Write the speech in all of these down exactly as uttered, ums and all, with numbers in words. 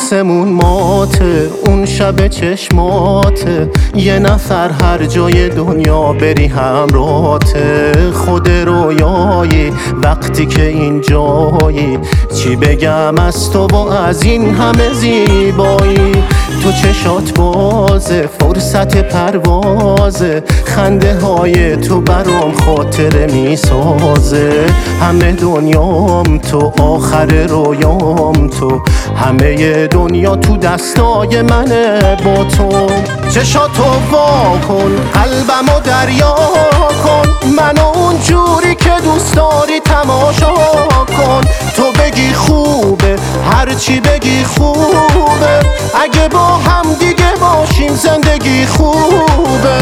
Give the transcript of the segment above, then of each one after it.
آسمون ماته، اون شب چشماته، یه نفر هر جای دنیا بری همراته. خود رویایی وقتی که این جایی، چی بگم از تو و از این همه زیبایی. تو چشات بازه، فرصت پروازه، خنده های تو برام خاطره میسازه. همه دنیام تو، آخر رویام تو، همه دنیا تو دستای منه با تو. چشاتو وا کن، قلبمو دریا کن، منو اون جوری که دوست داری تماشا کن. تو بگی خوبه، هرچی بگی خوبه، اگه با هم دیگه باشیم زندگی خوبه.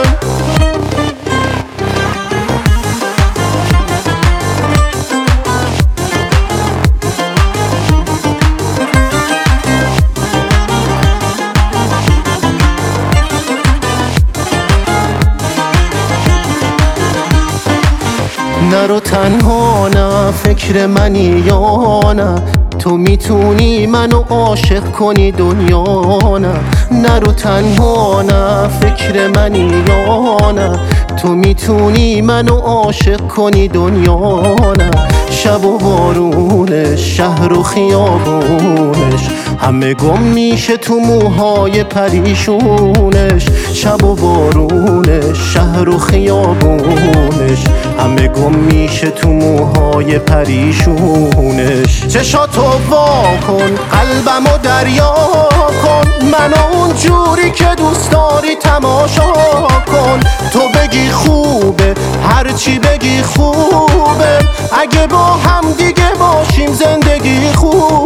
نرو تنها، نه فکر منی یا نه، تو میتونی منو عاشق کنی دنیا نه. نرو تنها، نه فکر منی یا نه، تو میتونی منو عاشق کنی دنیا نه. شب و بارونش، شهر و خیابونش، همه گم میشه تو موهای پریشونش. شب و بارونش، شهر و خیابونش، همه گم میشه تو موهای پریشونش. چشاتو وا کن، قلبمو دریا کن، منو اون جوری که دوست داری تماشا کن. تو بگی خوبه، هرچی بگی خوبه، اگه با هم دیگه باشیم زندگی خوبه.